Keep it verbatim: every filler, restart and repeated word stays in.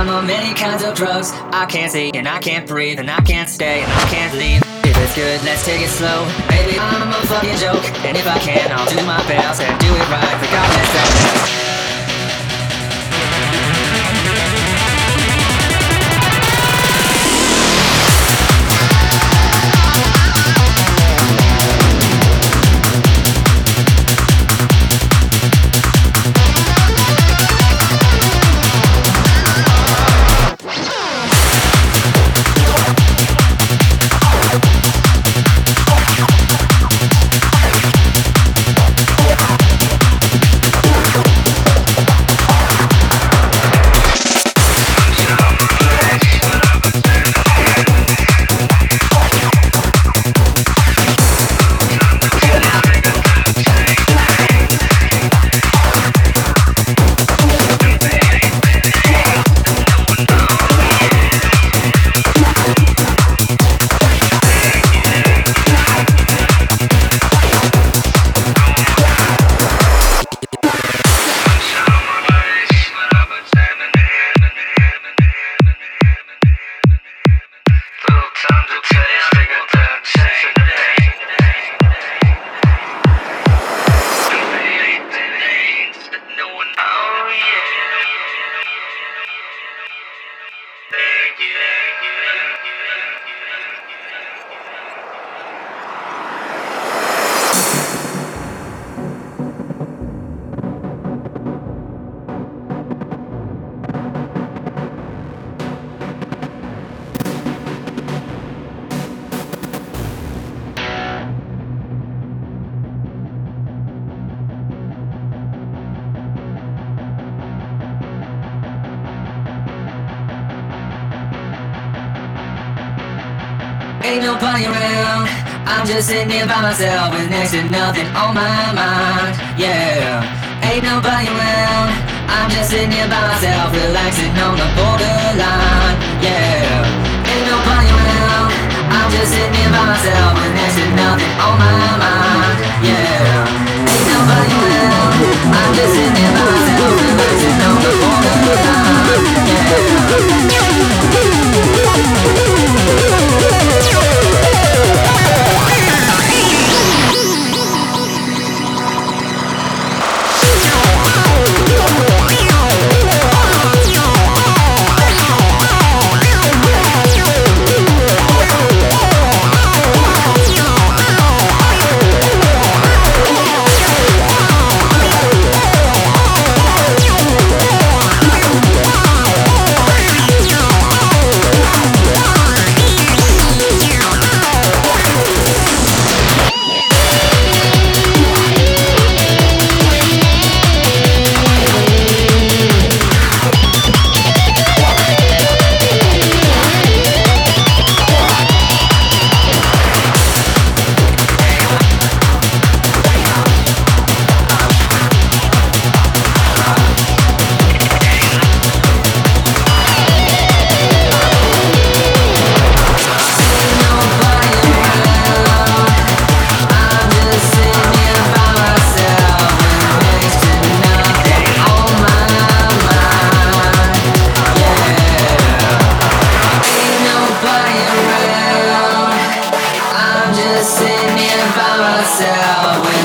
I'm on many kinds of drugs. I can't see and I can't breathe and I can't stay and I can't leave. If it's good, let's take it slow. Maybe I'm a fucking joke, and if I can, I'll do my best and do it right regardless of that. Ain't nobody around, I'm just sitting here by myself with next to nothing on my mind, yeah. Ain't nobody around, I'm just sitting here by myself, relaxing on the borderline, yeah. Ain't nobody around, I'm just sitting here by myself with next to nothing on my mind, yeah. Ain't nobody around, I'm just sitting here by myself, relaxing on the borderline, yeah. Sitting here by myself.